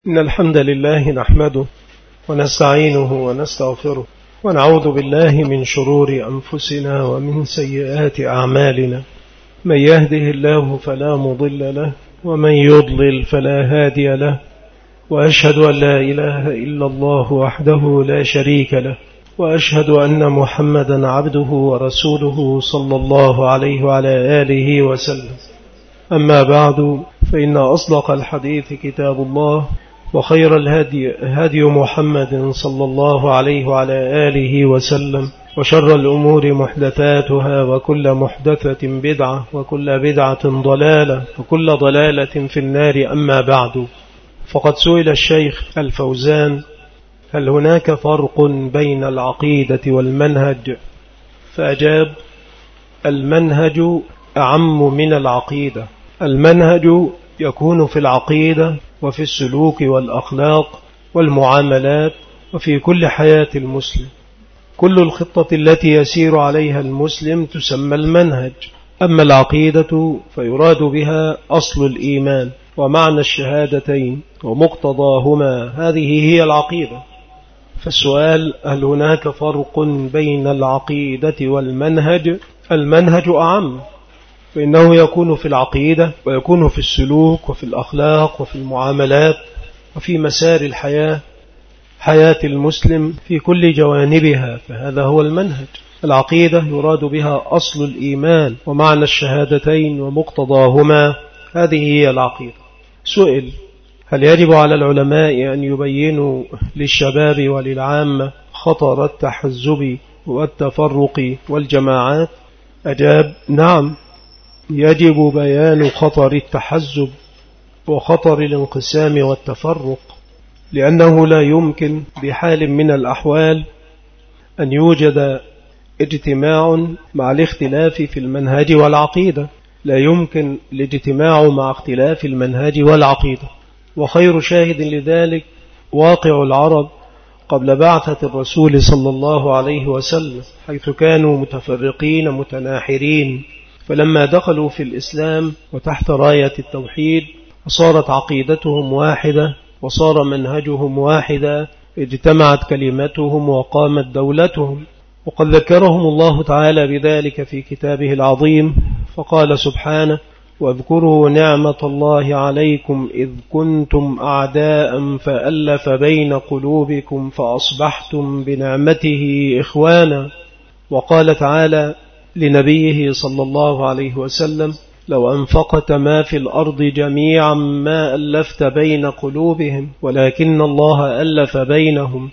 إن الحمد لله نحمده ونستعينه ونستغفره ونعوذ بالله من شرور أنفسنا ومن سيئات أعمالنا. من يهده الله فلا مضل له ومن يضلل فلا هادي له، وأشهد أن لا إله إلا الله وحده لا شريك له، وأشهد أن محمدا عبده ورسوله صلى الله عليه وعلى آله وسلم. أما بعد، فإن أصدق الحديث كتاب الله، وخير الهدي هدي محمد صلى الله عليه وعلى آله وسلم، وشر الأمور محدثاتها، وكل محدثة بدعة، وكل بدعة ضلالة، وكل ضلالة في النار. أما بعد، فقد سئل الشيخ الفوزان: هل هناك فرق بين العقيدة والمنهج؟ فأجاب: المنهج أعم من العقيدة. المنهج يكون في العقيدة وفي السلوك والأخلاق والمعاملات وفي كل حياة المسلم. كل الخطة التي يسير عليها المسلم تسمى المنهج. أما العقيدة فيراد بها أصل الإيمان ومعنى الشهادتين ومقتضاهما، هذه هي العقيدة. فالسؤال: هل هناك فرق بين العقيدة والمنهج؟ المنهج أعم، فإنه يكون في العقيدة ويكون في السلوك وفي الأخلاق وفي المعاملات وفي مسار الحياة، حياة المسلم في كل جوانبها، فهذا هو المنهج. العقيدة يراد بها أصل الإيمان ومعنى الشهادتين ومقتضاهما، هذه هي العقيدة. سئل: هل يجب على العلماء أن يبينوا للشباب وللعامة خطر التحزب والتفرق والجماعات؟ أجاب: نعم، يجب بيان خطر التحزب وخطر الانقسام والتفرق، لأنه لا يمكن بحال من الأحوال أن يوجد اجتماع مع الاختلاف في المنهج والعقيدة. لا يمكن الاجتماع مع اختلاف المنهج والعقيدة. وخير شاهد لذلك واقع العرب قبل بعثة الرسول صلى الله عليه وسلم، حيث كانوا متفرقين متناحرين، فلما دخلوا في الإسلام وتحت راية التوحيد وصارت عقيدتهم واحدة وصار منهجهم واحدا، اجتمعت كلمتهم وقامت دولتهم. وقد ذكرهم الله تعالى بذلك في كتابه العظيم، فقال سبحانه: واذكروا نعمة الله عليكم إذ كنتم أعداء فألف بين قلوبكم فأصبحتم بنعمته إخوانا. وقال تعالى لنبيه صلى الله عليه وسلم: لو أنفقت ما في الأرض جميعا ما ألفت بين قلوبهم ولكن الله ألف بينهم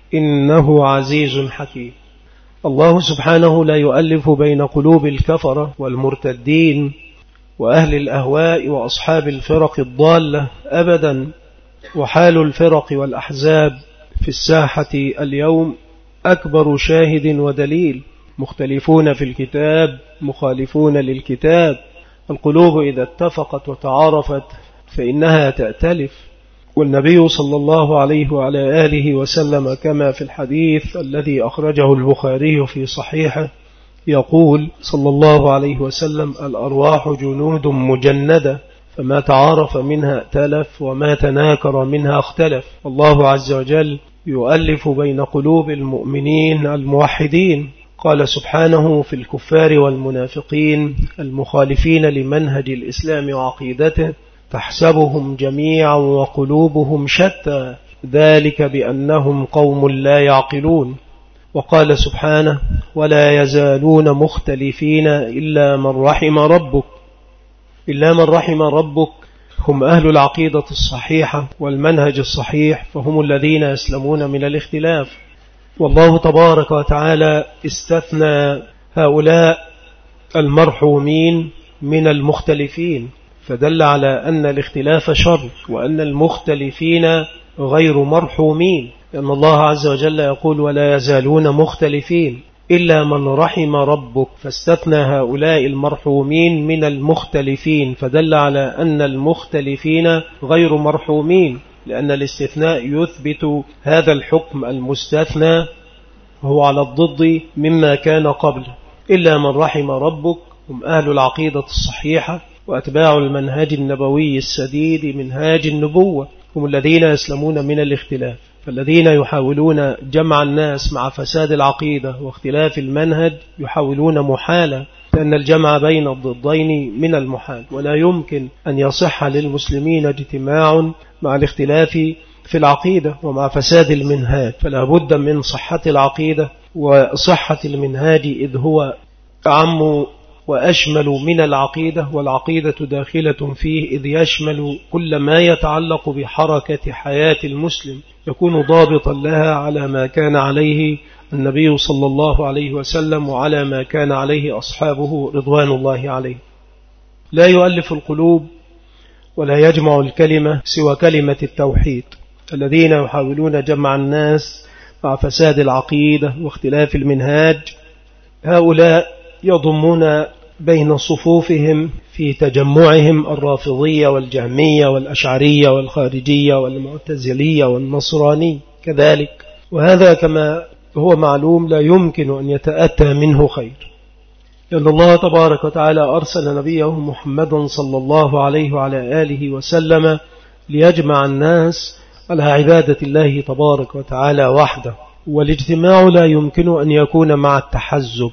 إنه عزيز حكيم. الله سبحانه لا يؤلف بين قلوب الكفرة والمرتدين وأهل الأهواء وأصحاب الفرق الضالة أبدا. وحال الفرق والأحزاب في الساحة اليوم أكبر شاهد ودليل: مختلفون في الكتاب، مخالفون للكتاب. القلوب إذا اتفقت وتعارفت فإنها تأتلف. والنبي صلى الله عليه وعلى آله وسلم كما في الحديث الذي أخرجه البخاري في صحيحه يقول صلى الله عليه وسلم: الأرواح جنود مجندة، فما تعارف منها ائتلف وما تناكر منها اختلف. الله عز وجل يؤلف بين قلوب المؤمنين الموحدين. قال سبحانه في الكفار والمنافقين المخالفين لمنهج الإسلام وعقيدته: تحسبهم جميعا وقلوبهم شتى، ذلك بأنهم قوم لا يعقلون. وقال سبحانه: ولا يزالون مختلفين إلا من رحم ربك. إلا من رحم ربك هم أهل العقيدة الصحيحة والمنهج الصحيح، فهم الذين يسلمون من الاختلاف. والله تبارك وتعالى استثنى هؤلاء المرحومين من المختلفين، فدل على أن الاختلاف شر وأن المختلفين غير مرحومين، لأن الله عز وجل يقول: ولا يزالون مختلفين إلا من رحم ربك، فاستثنى هؤلاء المرحومين من المختلفين، فدل على أن المختلفين غير مرحومين، لأن الاستثناء يثبت هذا الحكم المستثنى، هو على الضد مما كان قبله. إلا من رحم ربك هم أهل العقيدة الصحيحة وأتباع المنهج النبوي السديد، منهاج النبوة. هم الذين يسلمون من الاختلاف. فالذين يحاولون جمع الناس مع فساد العقيدة واختلاف المنهج يحاولون محالة، لأن الجمع بين الضدين من المحال، ولا يمكن أن يصح للمسلمين اجتماع مع الاختلاف في العقيدة ومع فساد المنهاج. فلا بد من صحة العقيدة وصحة المنهاج، إذ هو أعم وأشمل من العقيدة، والعقيدة داخلة فيه، إذ يشمل كل ما يتعلق بحركة حياة المسلم، يكون ضابطا لها على ما كان عليه النبي صلى الله عليه وسلم وعلى ما كان عليه أصحابه رضوان الله عليه. لا يؤلف القلوب ولا يجمع الكلمة سوى كلمة التوحيد. الذين يحاولون جمع الناس مع فساد العقيدة واختلاف المنهاج، هؤلاء يضمون بين صفوفهم في تجمعهم الرافضية والجهمية والأشعرية والخارجية والمعتزلية والنصراني كذلك، وهذا كما هو معلوم لا يمكن أن يتأتى منه خير، لأن الله تبارك وتعالى أرسل نبيه محمد صلى الله عليه وعلى آله وسلم ليجمع الناس على عبادة الله تبارك وتعالى وحده. والاجتماع لا يمكن أن يكون مع التحزب،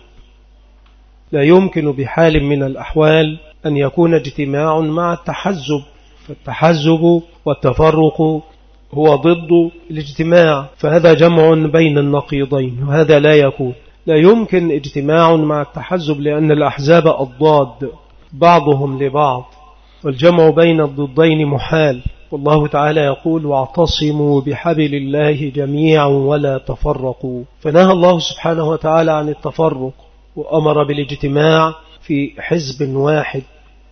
لا يمكن بحال من الأحوال أن يكون اجتماع مع التحزب، فالتحزب والتفرق هو ضد الاجتماع، فهذا جمع بين النقيضين، وهذا لا يكون. لا يمكن اجتماع مع التحزب، لأن الأحزاب أضداد بعضهم لبعض، والجمع بين الضدين محال. والله تعالى يقول: واعتصموا بحبل الله جميعا ولا تفرقوا. فنهى الله سبحانه وتعالى عن التفرق، وأمر بالاجتماع في حزب واحد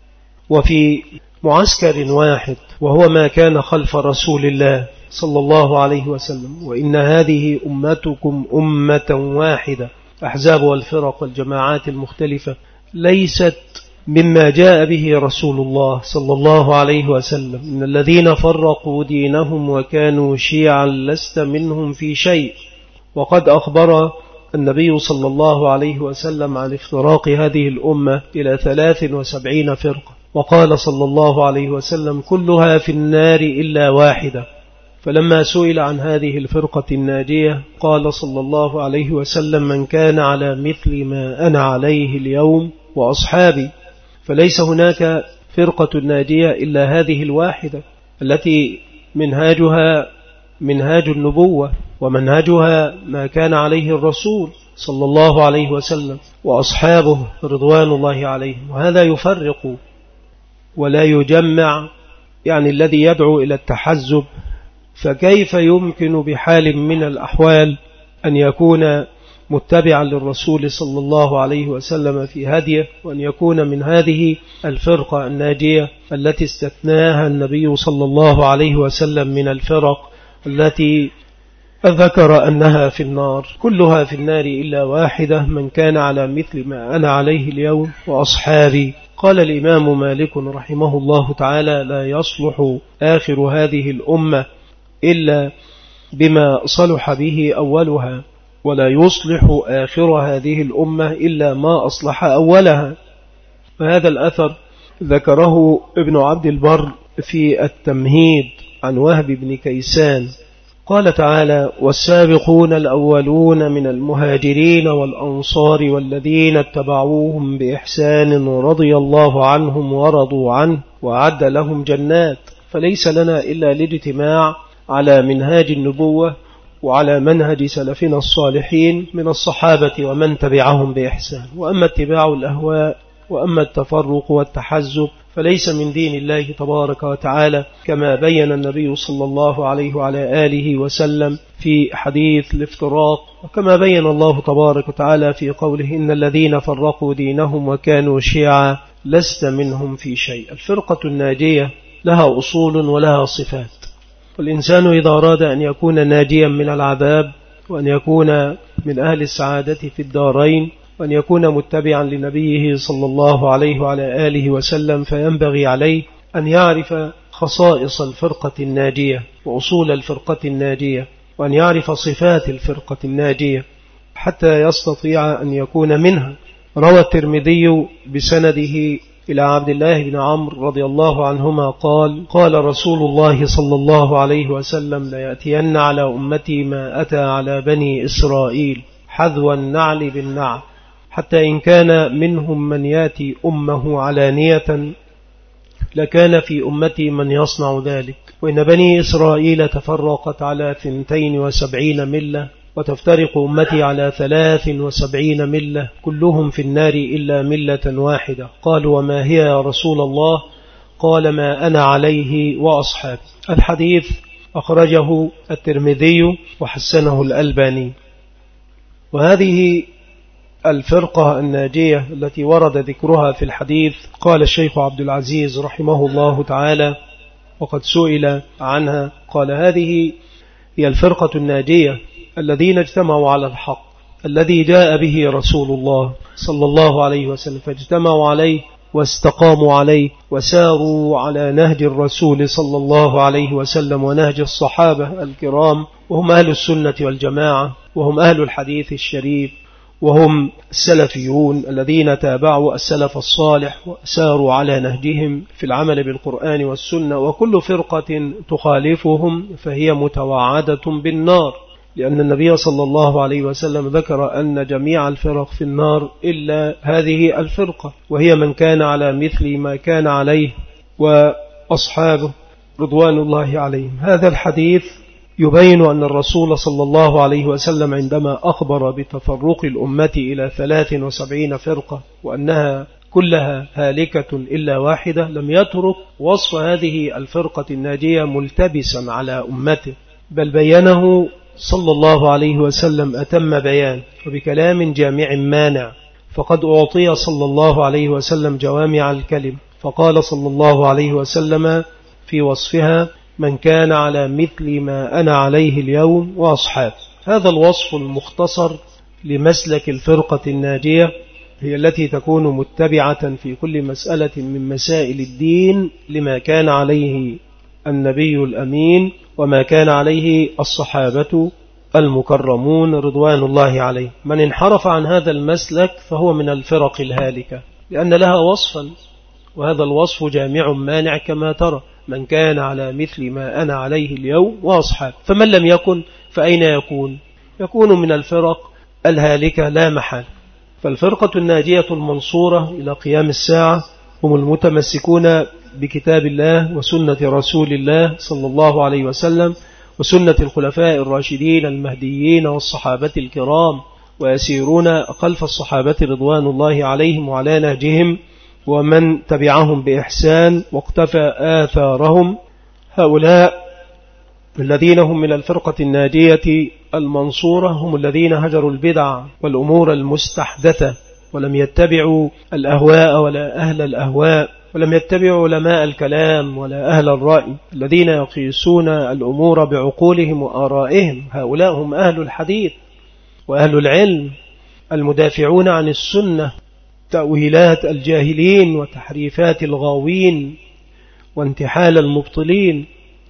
وفي معسكر واحد، وهو ما كان خلف رسول الله صلى الله عليه وسلم. وإن هذه أمتكم أمة واحدة. أحزاب والفرق والجماعات المختلفة ليست مما جاء به رسول الله صلى الله عليه وسلم. إن الذين فرقوا دينهم وكانوا شيعا لست منهم في شيء. وقد أخبر النبي صلى الله عليه وسلم عن افتراق هذه الأمة إلى 73 فرقة، وقال صلى الله عليه وسلم: كلها في النار إلا واحدة. فلما سئل عن هذه الفرقة الناجية قال صلى الله عليه وسلم: من كان على مثل ما أنا عليه اليوم وأصحابي. فليس هناك فرقة ناجية إلا هذه الواحدة، التي منهاجها منهاج النبوة، ومنهجها ما كان عليه الرسول صلى الله عليه وسلم وأصحابه رضوان الله عليهم. وهذا يفرق ولا يجمع، يعني الذي يدعو إلى التحزب، فكيف يمكن بحال من الأحوال أن يكون متبعا للرسول صلى الله عليه وسلم في هديه، وأن يكون من هذه الفرقة الناجية التي استثناها النبي صلى الله عليه وسلم من الفرق التي ذكر أنها في النار. كلها في النار إلا واحدة، من كان على مثل ما أنا عليه اليوم وأصحابي. قال الإمام مالك رحمه الله تعالى: لا يصلح آخر هذه الأمة إلا بما صلح به أولها، ولا يصلح آخر هذه الأمة إلا ما أصلح أولها. فهذا الأثر ذكره ابن عبد البر في التمهيد عن وهب بن كيسان. قال تعالى: والسابقون الأولون من المهاجرين والأنصار والذين اتبعوهم بإحسان رضي الله عنهم ورضوا عنه وأعد لهم جنات. فليس لنا إلا الاجتماع على منهاج النبوة وعلى منهج سلفنا الصالحين من الصحابة ومن تبعهم بإحسان. وأما اتباع الأهواء وأما التفرق والتحزب فليس من دين الله تبارك وتعالى، كما بين النبي صلى الله عليه وعلى آله وسلم في حديث الافتراق، وكما بين الله تبارك وتعالى في قوله: إن الذين فرقوا دينهم وكانوا شيعا لست منهم في شيء. الفرقة الناجية لها أصول ولها صفات، والإنسان إذا أراد أن يكون ناجيا من العذاب، وأن يكون من أهل السعادة في الدارين، وأن يكون متبعا لنبيه صلى الله عليه وعلى آله وسلم، فينبغي عليه أن يعرف خصائص الفرقة الناجية وأصول الفرقة الناجية، وأن يعرف صفات الفرقة الناجية حتى يستطيع أن يكون منها. روى الترمذي بسنده إلى عبد الله بن عمرو رضي الله عنهما قال: قال رسول الله صلى الله عليه وسلم: ليأتين على أمتي ما أتى على بني إسرائيل حذو النعل بالنعل، حتى إن كان منهم من يأتي أمه علانية لكان في أمتي من يصنع ذلك. وإن بني إسرائيل تفرقت على 72 ملة، وتفترق أمتي على 73 ملة، كلهم في النار إلا ملة واحدة. قالوا: وما هي يا رسول الله؟ قال: ما أنا عليه وأصحابي. الحديث أخرجه الترمذي وحسنه الألباني. وهذه الفرقة الناجية التي ورد ذكرها في الحديث، قال الشيخ عبد العزيز رحمه الله تعالى وقد سئل عنها، قال: هذه هي الفرقة الناجية الذين اجتمعوا على الحق الذي جاء به رسول الله صلى الله عليه وسلم، فاجتمعوا عليه واستقاموا عليه وساروا على نهج الرسول صلى الله عليه وسلم ونهج الصحابة الكرام، وهم أهل السنة والجماعة، وهم أهل الحديث الشريف، وهم السلفيون الذين تابعوا السلف الصالح وساروا على نهجهم في العمل بالقرآن والسنة. وكل فرقة تخالفهم فهي متوعدة بالنار، لأن النبي صلى الله عليه وسلم ذكر أن جميع الفرق في النار إلا هذه الفرقة، وهي من كان على مثل ما كان عليه وأصحابه رضوان الله عليهم. هذا الحديث يبين أن الرسول صلى الله عليه وسلم عندما أخبر بتفرق الأمة إلى 73 فرقة وأنها كلها هالكة إلا واحدة، لم يترك وصف هذه الفرقة الناجية ملتبسا على أمته، بل بينه صلى الله عليه وسلم أتم بيان وبكلام جامع مانع. فقد أعطي صلى الله عليه وسلم جوامع الكلم، فقال صلى الله عليه وسلم في وصفها: من كان على مثل ما أنا عليه اليوم وأصحاب. هذا الوصف المختصر لمسلك الفرقة الناجية هي التي تكون متبعة في كل مسألة من مسائل الدين لما كان عليه النبي الأمين وما كان عليه الصحابة المكرمون رضوان الله عليه. من انحرف عن هذا المسلك فهو من الفرق الهالكة، لأن لها وصفا، وهذا الوصف جامع مانع كما ترى: من كان على مثل ما أنا عليه اليوم وأصحاب. فمن لم يكن فأين يكون؟ يكون من الفرق الهالكة لا محال. فالفرقة الناجية المنصورة إلى قيام الساعة هم المتمسكون بكتاب الله وسنة رسول الله صلى الله عليه وسلم وسنة الخلفاء الراشدين المهديين والصحابة الكرام، ويسيرون خلف الصحابة رضوان الله عليهم وعلى نهجهم ومن تبعهم بإحسان واقتفى آثارهم. هؤلاء الذين هم من الفرقة الناجية المنصورة هم الذين هجروا البدع والأمور المستحدثة، ولم يتبعوا الأهواء ولا أهل الأهواء، ولم يتبعوا علماء الكلام ولا أهل الرأي الذين يقيسون الأمور بعقولهم وآرائهم. هؤلاء هم أهل الحديث وأهل العلم المدافعون عن السنة، تأويلات الجاهلين وتحريفات الغاوين وانتحال المبطلين.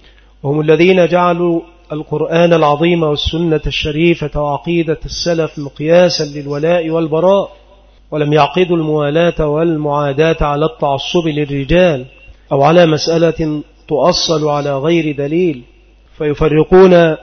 وهم الذين جعلوا القرآن العظيم والسنة الشريفة وعقيدة السلف مقياسا للولاء والبراء، ولم يعقدوا الموالاة والمعاداة على التعصب للرجال أو على مسألة تؤصل على غير دليل فيفرقون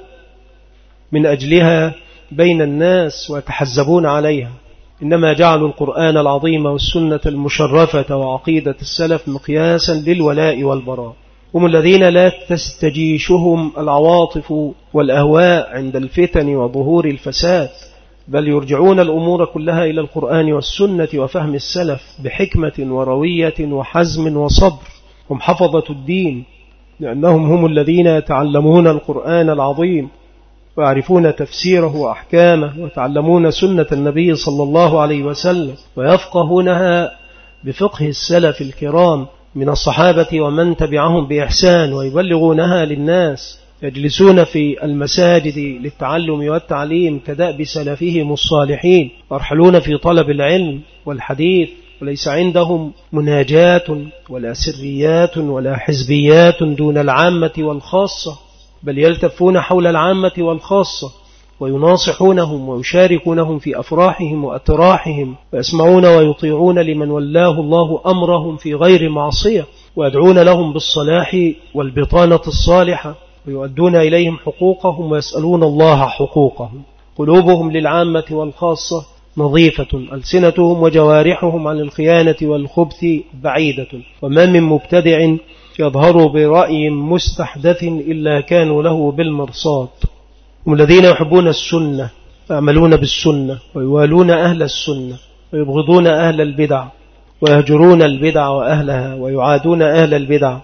من أجلها بين الناس ويتحزبون عليها، إنما جعلوا القرآن العظيم والسنة المشرفة وعقيدة السلف مقياسا للولاء والبراء. هم الذين لا تستجيشهم العواطف والأهواء عند الفتن وظهور الفساد، بل يرجعون الأمور كلها إلى القرآن والسنة وفهم السلف بحكمة وروية وحزم وصبر. هم حفظة الدين، لأنهم هم الذين يتعلمون القرآن العظيم ويعرفون تفسيره وأحكامه، ويتعلمون سنة النبي صلى الله عليه وسلم ويفقهونها بفقه السلف الكرام من الصحابة ومن تبعهم بإحسان، ويبلغونها للناس. يجلسون في المساجد للتعلم والتعليم كدأب سلفهم الصالحين، ويرحلون في طلب العلم والحديث، وليس عندهم مناجات ولا سريات ولا حزبيات دون العامة والخاصة، بل يلتفون حول العامة والخاصة ويناصحونهم ويشاركونهم في أفراحهم وأتراحهم، ويسمعون ويطيعون لمن ولاه الله أمرهم في غير معصية، ويدعون لهم بالصلاح والبطانة الصالحة، ويؤدون إليهم حقوقهم ويسألون الله حقوقهم. قلوبهم للعامة والخاصة نظيفة، ألسنتهم وجوارحهم عن الخيانة والخبث بعيدة، وما من مبتدع يظهر برأي مستحدث إلا كانوا له بالمرصاد. هم الذين يحبون السنة ويعملون بالسنة، ويوالون أهل السنة، ويبغضون أهل البدع، ويهجرون البدع وأهلها، ويعادون أهل البدع.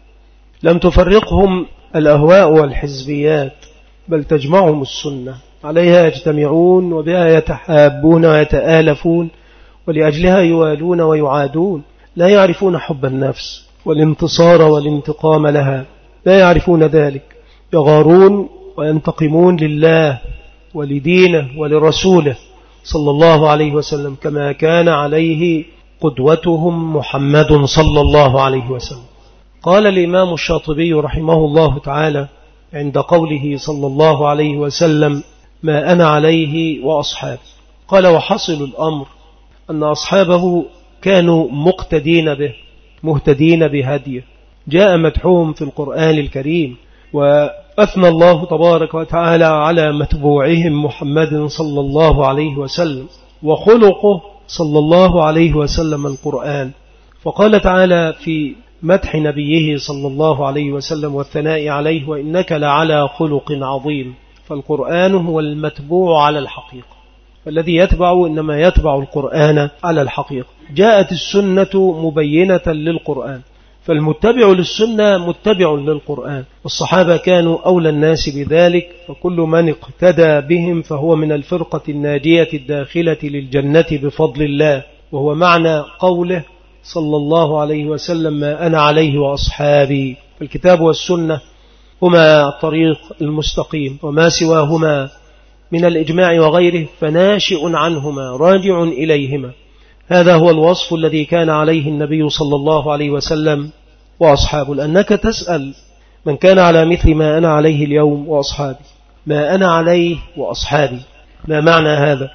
لم تفرقهم الأهواء والحزبيات، بل تجمعهم السنة، عليها يجتمعون، وبها يتحابون ويتآلفون، ولأجلها يوالون ويعادون. لا يعرفون حب النفس والانتصار والانتقام لها، لا يعرفون ذلك. يغارون وينتقمون لله ولدينه ولرسوله صلى الله عليه وسلم، كما كان عليه قدوتهم محمد صلى الله عليه وسلم. قال الإمام الشاطبي رحمه الله تعالى عند قوله صلى الله عليه وسلم: ما أنا عليه وأصحابي، قال: وحصل الأمر أن أصحابه كانوا مقتدين به، مهتدين بهديه، جاء مدحهم في القرآن الكريم، وأثنى الله تبارك وتعالى على متبوعهم محمد صلى الله عليه وسلم، وخلقه صلى الله عليه وسلم القرآن. فقال تعالى في مدح نبيه صلى الله عليه وسلم والثناء عليه: وإنك لعلى خلق عظيم. فالقرآن هو المتبوع على الحقيقة، فالذي يتبع إنما يتبع القرآن على الحقيقة. جاءت السنة مبينة للقرآن، فالمتبع للسنة متبع للقرآن، والصحابة كانوا أولى الناس بذلك، فكل من اقتدى بهم فهو من الفرقة الناجية الداخلة للجنة بفضل الله. وهو معنى قوله صلى الله عليه وسلم: ما أنا عليه وأصحابي. فالكتاب والسنة هما الطريق المستقيم، وما سواهما من الإجماع وغيره فناشئ عنهما راجع إليهما. هذا هو الوصف الذي كان عليه النبي صلى الله عليه وسلم وأصحابه. لأنك تسأل من كان على مثل ما أنا عليه اليوم وأصحابي، ما أنا عليه وأصحابي، ما معنى هذا؟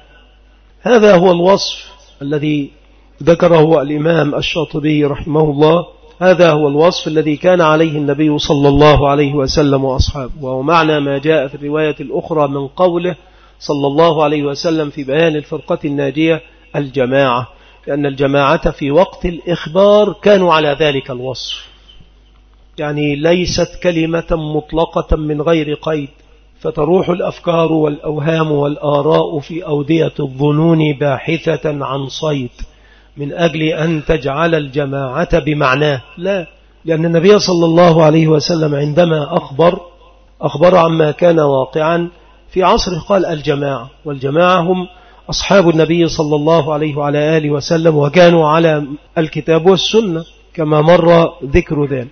هذا هو الوصف الذي ذكره الإمام الشاطبي رحمه الله. هذا هو الوصف الذي كان عليه النبي صلى الله عليه وسلم وأصحابه، وهو معنى ما جاء في الرواية الأخرى من قوله صلى الله عليه وسلم في بيان الفرقة الناجية: الجماعة، لأن الجماعة في وقت الإخبار كانوا على ذلك الوصف، يعني ليست كلمة مطلقة من غير قيد، فتروح الأفكار والأوهام والآراء في أودية الظنون باحثة عن صيد من أجل أن تجعل الجماعة بمعناه. لا، لأن النبي صلى الله عليه وسلم عندما أخبر عما كان واقعا في عصره قال: الجماعة، والجماعة هم أصحاب النبي صلى الله عليه وعلى آله وسلم، وكانوا على الكتاب والسنة كما مر ذكر ذلك.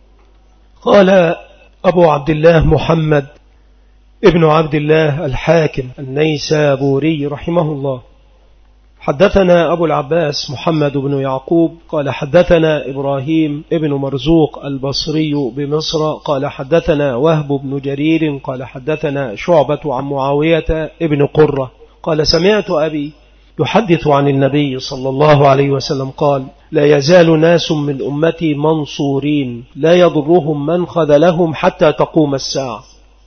قال أبو عبد الله محمد ابن عبد الله الحاكم النيسابوري رحمه الله: حدثنا أبو العباس محمد بن يعقوب قال حدثنا إبراهيم ابن مرزوق البصري بمصر قال حدثنا وهب بن جرير قال حدثنا شعبة عن معاوية ابن قرة قال: سمعت أبي يحدث عن النبي صلى الله عليه وسلم قال: لا يزال ناس من أمتي منصورين لا يضرهم من خذلهم حتى تقوم الساعة.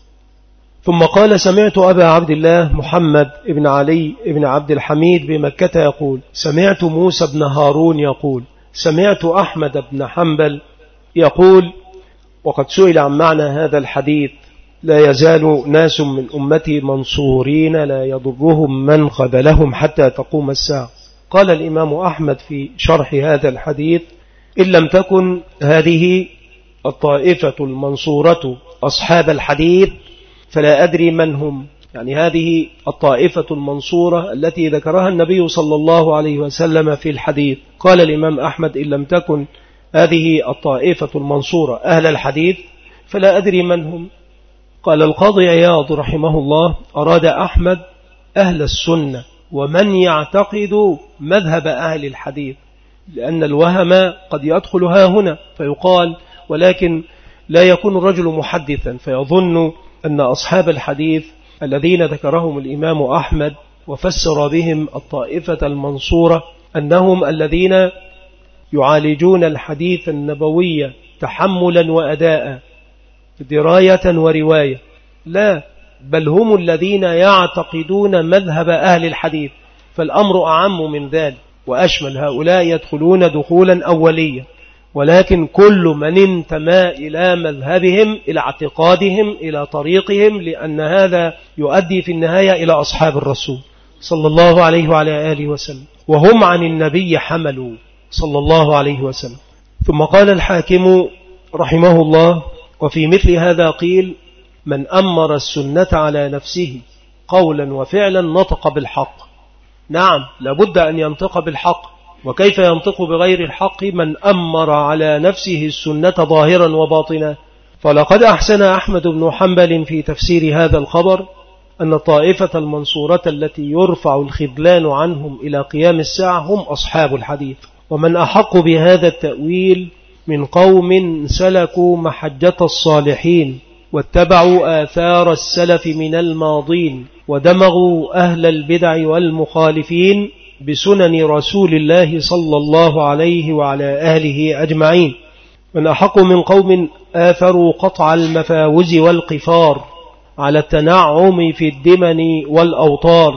ثم قال: سمعت أبا عبد الله محمد ابن علي ابن عبد الحميد بمكة يقول: سمعت موسى بن هارون يقول: سمعت أحمد بن حنبل يقول. وقد سئل عن معنى هذا الحديث: لا يزال ناس من أمتي منصورين لا يضرهم من خذلهم حتى تقوم الساعة. قال الإمام أحمد في شرح هذا الحديث: إن لم تكن هذه الطائفة المنصورة أصحاب الحديث فلا أدري من هم، يعني هذه الطائفة المنصورة التي ذكرها النبي صلى الله عليه وسلم في الحديث. قال الإمام أحمد: إن لم تكن هذه الطائفة المنصورة أهل الحديث فلا أدري من هم. قال القاضي عياض رحمه الله: أراد أحمد أهل السنة ومن يعتقد مذهب أهل الحديث، لأن الوهم قد يدخل ها هنا فيقال، ولكن لا يكون الرجل محدثا فيظن أن أصحاب الحديث الذين ذكرهم الإمام أحمد وفسر بهم الطائفة المنصورة أنهم الذين يعالجون الحديث النبوي تحملا وأداء، دراية ورواية، لا، بل هم الذين يعتقدون مذهب أهل الحديث، فالأمر أعم من ذلك وأشمل. هؤلاء يدخلون دخولا أوليا، ولكن كل من انتمى إلى مذهبهم، إلى اعتقادهم، إلى طريقهم، لأن هذا يؤدي في النهاية إلى أصحاب الرسول صلى الله عليه وعلى آله وسلم، وهم عن النبي حملوا صلى الله عليه وسلم. ثم قال الحاكم رحمه الله: وفي مثل هذا قيل: من أمر السنة على نفسه قولا وفعلا نطق بالحق. نعم، لابد أن ينطق بالحق، وكيف ينطق بغير الحق من أمر على نفسه السنة ظاهرا وباطنا؟ فلقد أحسن أحمد بن حنبل في تفسير هذا الخبر أن الطائفة المنصورة التي يرفع الخذلان عنهم إلى قيام الساعة هم أصحاب الحديث، ومن أحق بهذا التأويل من قوم سلكوا محجة الصالحين واتبعوا آثار السلف من الماضين ودمغوا أهل البدع والمخالفين بسنن رسول الله صلى الله عليه وعلى آله أجمعين. من أحق من قوم آثروا قطع المفاوز والقفار على التنعم في الدمن والأوطار،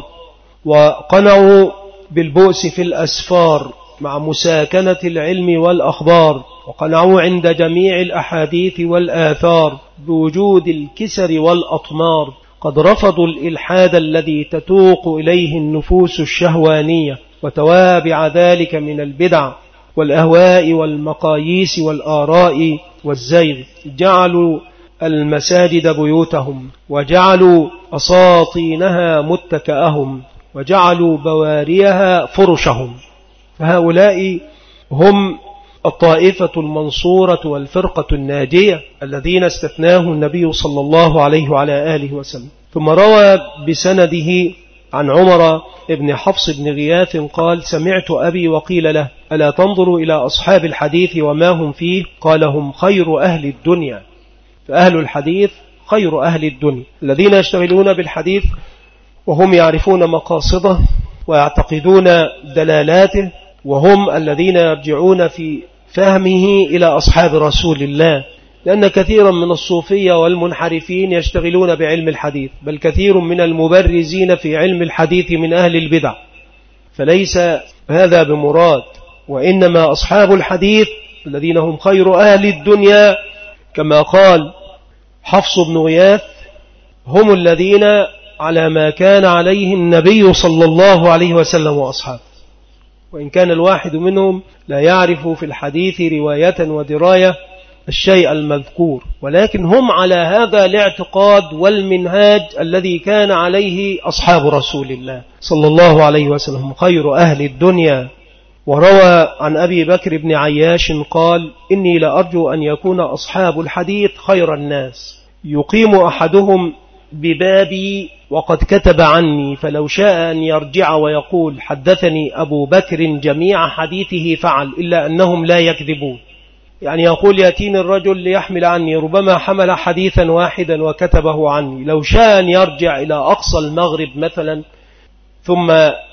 وقنعوا بالبؤس في الأسفار مع مساكنة العلم والأخبار، وقنعوا عند جميع الأحاديث والآثار بوجود الكسر والأطمار. قد رفضوا الإلحاد الذي تتوق إليه النفوس الشهوانية وتوابع ذلك من البدع والأهواء والمقاييس والآراء والزيغ. جعلوا المساجد بيوتهم، وجعلوا أساطينها متكأهم، وجعلوا بواريها فرشهم. فهؤلاء هم الطائفة المنصورة والفرقة الناجية الذين استثناهم النبي صلى الله عليه وعلى آله وسلم. ثم روى بسنده عن عمر بن حفص بن غياث قال: سمعت أبي وقيل له: ألا تنظر إلى أصحاب الحديث وما هم فيه؟ قال: هم خير أهل الدنيا. فأهل الحديث خير أهل الدنيا، الذين يشتغلون بالحديث وهم يعرفون مقاصده ويعتقدون دلالاته، وهم الذين يرجعون في فهمه إلى أصحاب رسول الله. لأن كثيرا من الصوفية والمنحرفين يشتغلون بعلم الحديث، بل كثير من المبرزين في علم الحديث من أهل البدع، فليس هذا بمراد. وإنما أصحاب الحديث الذين هم خير أهل الدنيا كما قال حفص بن غياث هم الذين على ما كان عليه النبي صلى الله عليه وسلم وأصحابه، وإن كان الواحد منهم لا يعرف في الحديث رواية ودراية الشيء المذكور، ولكن هم على هذا الاعتقاد والمنهاج الذي كان عليه أصحاب رسول الله صلى الله عليه وسلم، خير أهل الدنيا. وروى عن أبي بكر بن عياش قال: إني لأرجو أن يكون أصحاب الحديث خير الناس، يقيم أحدهم ببابي وقد كتب عني، فلو شاء أن يرجع ويقول: حدثني أبو بكر جميع حديثه فعل، إلا أنهم لا يكذبون. يعني يقول: يأتيني الرجل ليحمل عني، ربما حمل حديثا واحدا وكتبه عني، لو شاء أن يرجع إلى أقصى المغرب مثلا ثم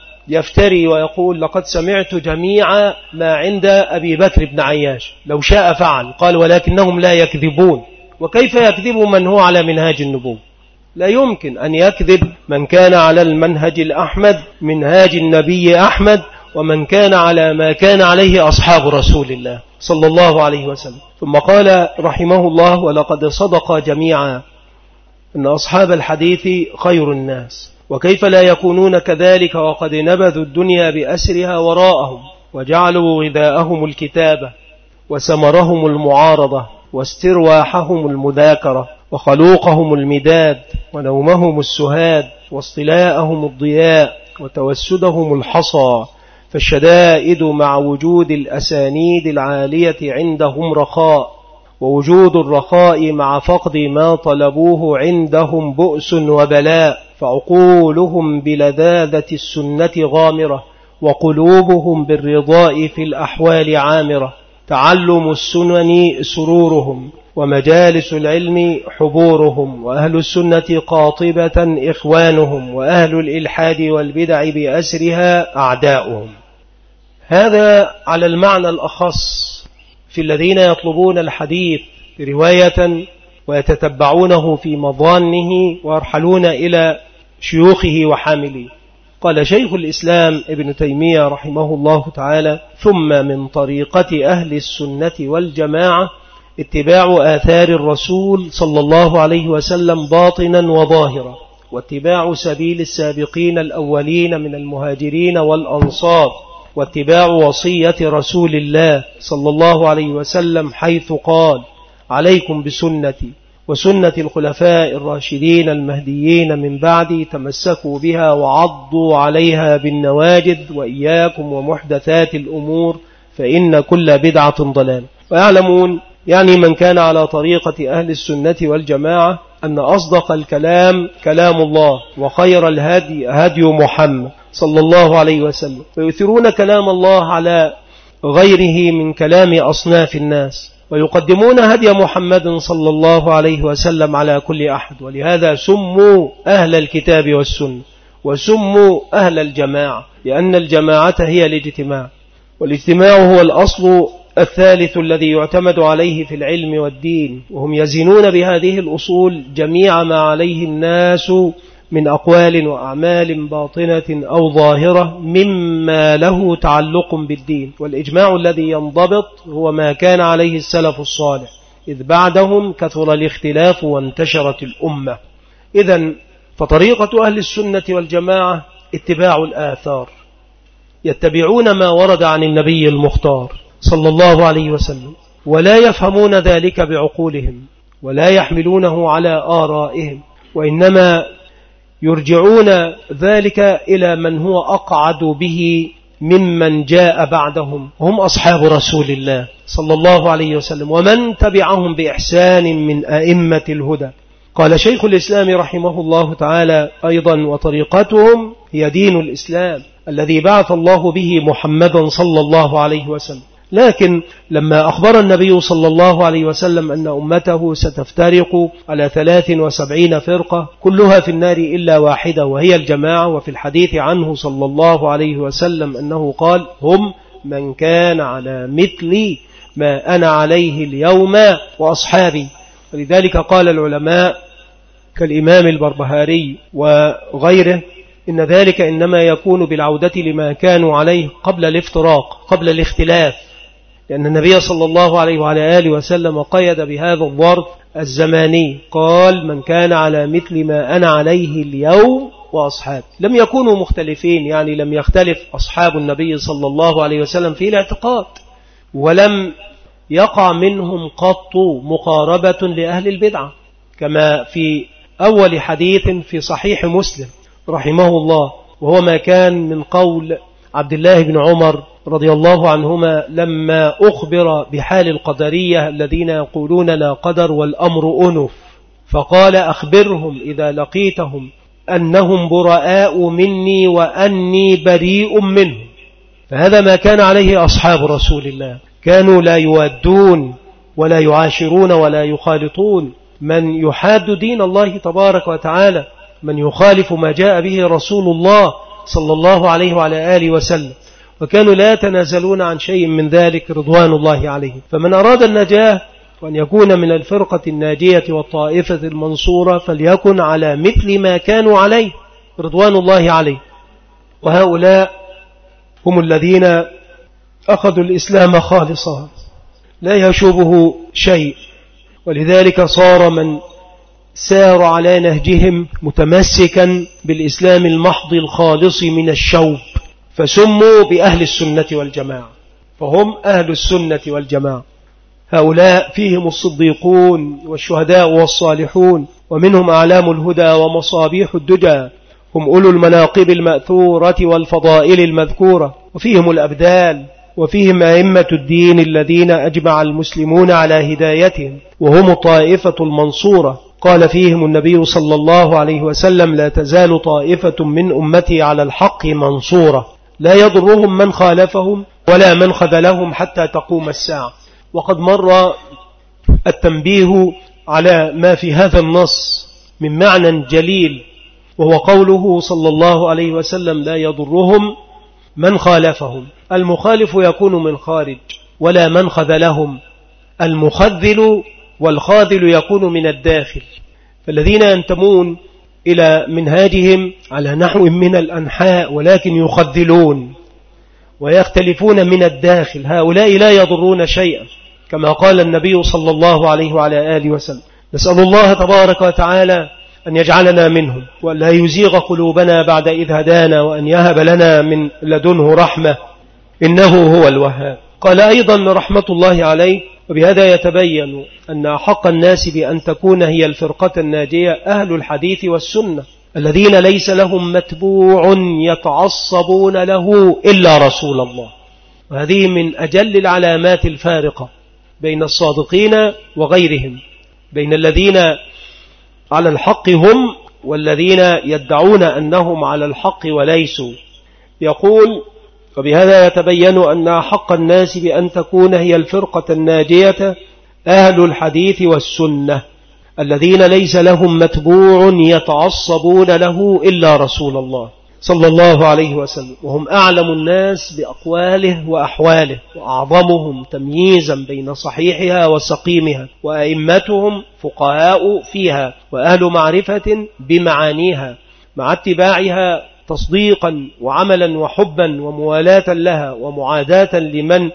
يفتري ويقول: لقد سمعت جميع ما عند أبي بكر بن عياش، لو شاء فعل. قال: ولكنهم لا يكذبون. وكيف يكذب من هو على منهاج النبوة؟ لا يمكن أن يكذب من كان على المنهج الأحمد، منهاج النبي أحمد، ومن كان على ما كان عليه أصحاب رسول الله صلى الله عليه وسلم. ثم قال رحمه الله: ولقد صدق جميعا أن أصحاب الحديث خير الناس، وكيف لا يكونون كذلك وقد نبذوا الدنيا بأسرها وراءهم، وجعلوا غذاءهم الكتابة وسمرهم المعارضة واسترواحهم المذاكرة وخلوقهم المداد ونومهم السهاد واصطلاءهم الضياء وتوسدهم الحصى. فالشدائد مع وجود الأسانيد العالية عندهم رخاء، ووجود الرخاء مع فقد ما طلبوه عندهم بؤس وبلاء. فعقولهم بلذاذة السنة غامرة، وقلوبهم بالرضاء في الأحوال عامرة. تعلم السنن سرورهم، ومجالس العلم حبورهم، وأهل السنة قاطبة إخوانهم، وأهل الإلحاد والبدع بأسرها أعداؤهم. هذا على المعنى الأخص في الذين يطلبون الحديث رواية ويتتبعونه في مظانه ويرحلون إلى شيوخه وحامليه. قال شيخ الإسلام ابن تيمية رحمه الله تعالى: ثم من طريقة أهل السنة والجماعة اتباع آثار الرسول صلى الله عليه وسلم باطنا وظاهرا، واتباع سبيل السابقين الأولين من المهاجرين والأنصار، واتباع وصية رسول الله صلى الله عليه وسلم حيث قال: عليكم بسنتي وسنة الخلفاء الراشدين المهديين من بعدي، تمسكوا بها وعضوا عليها بالنواجذ، وإياكم ومحدثات الأمور فإن كل بدعة ضلال. ويعلمون يعني من كان على طريقة أهل السنة والجماعة أن أصدق الكلام كلام الله، وخير الهدي هدي محمد صلى الله عليه وسلم، ويؤثرون كلام الله على غيره من كلام أصناف الناس، ويقدمون هدي محمد صلى الله عليه وسلم على كل أحد. ولهذا سموا أهل الكتاب والسنة، وسموا أهل الجماعة، لأن الجماعة هي الاجتماع، والاجتماع هو الأصل الثالث الذي يعتمد عليه في العلم والدين. وهم يزنون بهذه الأصول جميع ما عليه الناس من أقوال وأعمال باطنة أو ظاهرة مما له تعلق بالدين. والإجماع الذي ينضبط هو ما كان عليه السلف الصالح، إذ بعدهم كثر الاختلاف وانتشرت الأمة. إذن فطريقة أهل السنة والجماعة اتباع الآثار، يتبعون ما ورد عن النبي المختار صلى الله عليه وسلم، ولا يفهمون ذلك بعقولهم ولا يحملونه على آرائهم، وإنما يرجعون ذلك إلى من هو أقعد به ممن جاء بعدهم، هم أصحاب رسول الله صلى الله عليه وسلم ومن تبعهم بإحسان من أئمة الهدى. قال شيخ الإسلام رحمه الله تعالى أيضا: وطريقتهم هي دين الإسلام الذي بعث الله به محمدا صلى الله عليه وسلم. لكن لما أخبر النبي صلى الله عليه وسلم أن أمته ستفترق على 73 فرقة كلها في النار إلا واحدة وهي الجماعة، وفي الحديث عنه صلى الله عليه وسلم أنه قال: هم من كان على مثل ما أنا عليه اليوم وأصحابي. ولذلك قال العلماء كالإمام البربهاري وغيره إن ذلك إنما يكون بالعودة لما كانوا عليه قبل الافتراق، قبل الاختلاف، لأن النبي صلى الله عليه وعلى آله وسلم قيد بهذا الظرف الزماني، قال: من كان على مثل ما أنا عليه اليوم وأصحاب. لم يكونوا مختلفين، يعني لم يختلف أصحاب النبي صلى الله عليه وسلم في الاعتقاد، ولم يقع منهم قط مقاربة لأهل البدعة، كما في أول حديث في صحيح مسلم رحمه الله، وهو ما كان من قول عبد الله بن عمر رضي الله عنهما لما أخبر بحال القدرية الذين يقولون لا قدر والأمر أنف، فقال: أخبرهم إذا لقيتهم أنهم براء مني وأني بريء منهم. فهذا ما كان عليه أصحاب رسول الله، كانوا لا يوادون ولا يعاشرون ولا يخالطون من يحاد دين الله تبارك وتعالى، من يخالف ما جاء به رسول الله صلى الله عليه وعلى آله وسلم، وكانوا لا يتنازلون عن شيء من ذلك رضوان الله عليه. فمن أراد النجاة وأن يكون من الفرقة الناجية والطائفة المنصورة فليكن على مثل ما كانوا عليه رضوان الله عليه. وهؤلاء هم الذين أخذوا الإسلام خالصا لا يشوبه شيء، ولذلك صار من سار على نهجهم متمسكا بالإسلام المحض الخالص من الشوب، فسموا بأهل السنة والجماعة، فهم أهل السنة والجماعة. هؤلاء فيهم الصديقون والشهداء والصالحون، ومنهم أعلام الهدى ومصابيح الدجى، هم أولو المناقب المأثورة والفضائل المذكورة، وفيهم الأبدال، وفيهم أئمة الدين الذين أجمع المسلمون على هدايتهم، وهم الطائفة المنصورة. قال فيهم النبي صلى الله عليه وسلم: لا تزال طائفة من أمتي على الحق منصورة، لا يضرهم من خالفهم ولا من خذلهم حتى تقوم الساعة. وقد مر التنبيه على ما في هذا النص من معنى جليل، وهو قوله صلى الله عليه وسلم: لا يضرهم من خالفهم. المخالف يكون من خارج ولا من خذلهم، المخذل والخاذل يكون من الداخل. فالذين ينتمون إلى منهاجهم على نحو من الأنحاء ولكن يخذلون ويختلفون من الداخل، هؤلاء لا يضرون شيئا، كما قال النبي صلى الله عليه وعلى آله وسلم. نسأل الله تبارك وتعالى أن يجعلنا منهم، وأن لا يزيغ قلوبنا بعد إذ هدانا، وأن يهب لنا من لدنه رحمة إنه هو الوهاب. قال أيضا رحمة الله عليه: وبهذا يتبين أن أحق الناس بأن تكون هي الفرقة الناجية أهل الحديث والسنة، الذين ليس لهم متبوع يتعصبون له إلا رسول الله. وهذه من أجل العلامات الفارقة بين الصادقين وغيرهم، بين الذين على الحق هم والذين يدعون أنهم على الحق وليسوا. يقول: وبهذا يتبين أن أحق الناس بأن تكون هي الفرقة الناجية أهل الحديث والسنة، الذين ليس لهم متبوع يتعصبون له إلا رسول الله صلى الله عليه وسلم، وهم أعلم الناس بأقواله وأحواله، وأعظمهم تمييزا بين صحيحها وسقيمها، وأئمتهم فقهاء فيها، وأهل معرفة بمعانيها، مع اتباعها تصديقا وعملا وحبا وموالاة لها ومعاداة لمن